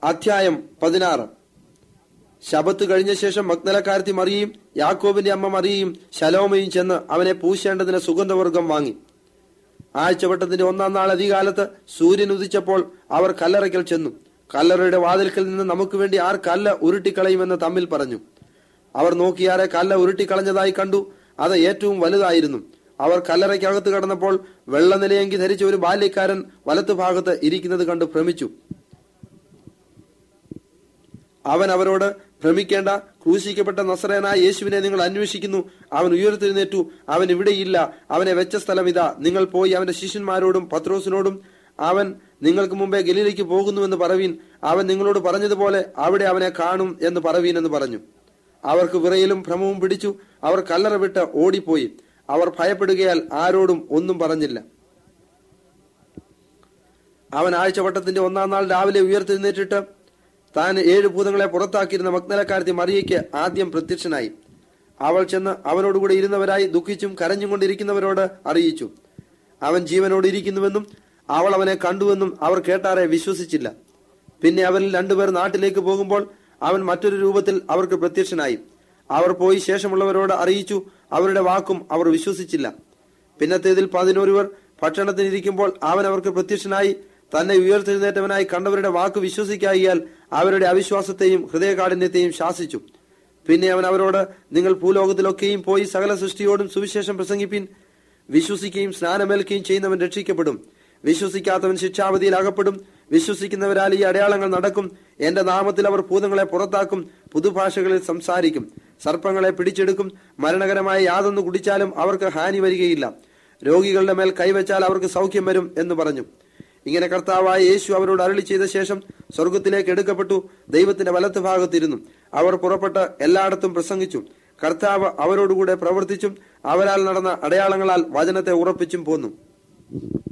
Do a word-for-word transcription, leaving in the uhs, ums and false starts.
അധ്യായം പതിനാറ്. ശബത്ത് കഴിഞ്ഞ ശേഷം മഗ്ദലക്കാരത്തി മറിയയും യാക്കോബിന്റെ അമ്മ മറിയയും ശലോമയും ചെന്ന് അവനെ പൂശേണ്ടതിന് സുഗന്ധവർഗം വാങ്ങി. ആഴ്ചവട്ടത്തിന്റെ ഒന്നാം നാൾ അധികാലത്ത് സൂര്യൻ ഉദിച്ചപ്പോൾ അവർ കല്ലറയ്ക്കൽ ചെന്നു. കല്ലറയുടെ വാതിൽക്കൽ നിന്ന് നമുക്ക് വേണ്ടി ആർ കല്ല് ഉരുട്ടിക്കളയുമെന്ന് തമ്മിൽ പറഞ്ഞു. അവർ നോക്കിയാറെ കല്ല് ഉരുട്ടിക്കളഞ്ഞതായി കണ്ടു. അത് ഏറ്റവും വലുതായിരുന്നു. അവർ കല്ലറയ്ക്കകത്ത് കടന്നപ്പോൾ വെള്ളനിലയെങ്കി ധരിച്ച ഒരു ബാല്യക്കാരൻ വലത്തു ഭാഗത്ത് ഇരിക്കുന്നത് കണ്ട് ഭ്രമിച്ചു. അവൻ അവരോട്, ഭ്രമിക്കേണ്ട, ക്രൂശിക്കപ്പെട്ട നസറേനായ യേശുവിനെ നിങ്ങൾ അന്വേഷിക്കുന്നു. അവൻ ഉയർത്തെഴുന്നേറ്റു. അവൻ ഇവിടെയില്ല. അവനെ വെച്ച സ്ഥലം ഇതാ. നിങ്ങൾ പോയി അവന്റെ ശിഷ്യന്മാരോടും പത്രോസിനോടും അവൻ നിങ്ങൾക്ക് മുമ്പേ ഗലീലയ്ക്ക് പോകുന്നുവെന്ന് പറവീൻ. അവൻ നിങ്ങളോട് പറഞ്ഞതുപോലെ അവിടെ അവനെ കാണും എന്ന് പറവീൻ എന്ന് പറഞ്ഞു. അവർക്ക് വിറയലും ഭ്രമവും പിടിച്ചു. അവർ കല്ലറ വിട്ട് ഓടിപ്പോയി. അവർ ഭയപ്പെടുകയാൽ ആരോടും ഒന്നും പറഞ്ഞില്ല. അവൻ ആഴ്ചവട്ടത്തിന്റെ ഒന്നാം നാൾ രാവിലെ ഉയർത്തെഴുന്നേറ്റിട്ട് താൻ ഏഴ് ഭൂതങ്ങളെ പുറത്താക്കിയിരുന്ന മഗ്ദലക്കാരത്തി മറിയയ്ക്ക് ആദ്യം പ്രത്യക്ഷനായി. അവൾ ചെന്ന് അവനോടുകൂടെ ഇരുന്നവരായി ദുഃഖിച്ചും കരഞ്ഞും കൊണ്ടിരിക്കുന്നവരോട് അറിയിച്ചു. അവൻ ജീവനോട് ഇരിക്കുന്നുവെന്നും അവൾ അവനെ കണ്ടുവെന്നും അവർ കേട്ടാറെ വിശ്വസിച്ചില്ല. പിന്നെ അവരിൽ രണ്ടുപേർ നാട്ടിലേക്ക് പോകുമ്പോൾ അവൻ മറ്റൊരു രൂപത്തിൽ അവർക്ക് പ്രത്യക്ഷനായി. അവർ പോയി ശേഷമുള്ളവരോട് അറിയിച്ചു. അവരുടെ വാക്കും അവർ വിശ്വസിച്ചില്ല. പിന്നത്തേതിൽ പതിനൊരുവർ ഭക്ഷണത്തിനിരിക്കുമ്പോൾ അവൻ അവർക്ക് പ്രത്യക്ഷനായി. തന്നെ ഉയർത്തെഴുന്നേറ്റവനായി കണ്ടവരുടെ വാക്ക് വിശ്വസിക്കായിയാൽ അവരുടെ അവിശ്വാസത്തെയും ഹൃദയകാഠിന്യത്തെയും ശാസിച്ചു. പിന്നെ അവൻ അവരോട്, നിങ്ങൾ ഭൂലോകത്തിലൊക്കെയും പോയി സകല സൃഷ്ടിയോടും സുവിശേഷം പ്രസംഗിപ്പിൻ. വിശ്വസിക്കുകയും സ്നാനമേൽക്കുകയും ചെയ്യുന്നവൻ രക്ഷിക്കപ്പെടും. വിശ്വസിക്കാത്തവൻ ശിക്ഷാവധിയിൽ അകപ്പെടും. വിശ്വസിക്കുന്നവരാൽ ഈ അടയാളങ്ങൾ നടക്കും. എന്റെ നാമത്തിൽ അവർ ഭൂതങ്ങളെ പുറത്താക്കും. പുതുഭാഷകളിൽ സംസാരിക്കും. സർപ്പങ്ങളെ പിടിച്ചെടുക്കും. മരണകരമായ യാതൊന്നു കുടിച്ചാലും അവർക്ക് ഹാനി വരികയില്ല. രോഗികളുടെ മേൽ കൈവച്ചാൽ അവർക്ക് സൗഖ്യം വരും എന്ന് പറഞ്ഞു. ഇങ്ങനെ കർത്താവായ യേശു അവരോട് അരുളി ചെയ്ത ശേഷം സ്വർഗത്തിലേക്ക് എടുക്കപ്പെട്ടു. ദൈവത്തിന്റെ വലത്ത് ഭാഗത്തിരുന്നു. അവർ പുറപ്പെട്ട് എല്ലായിടത്തും പ്രസംഗിച്ചു. കർത്താവ് അവരോടുകൂടെ പ്രവർത്തിച്ചും അവരാൽ നടന്ന അടയാളങ്ങളാൽ വചനത്തെ ഉറപ്പിച്ചും പോന്നു.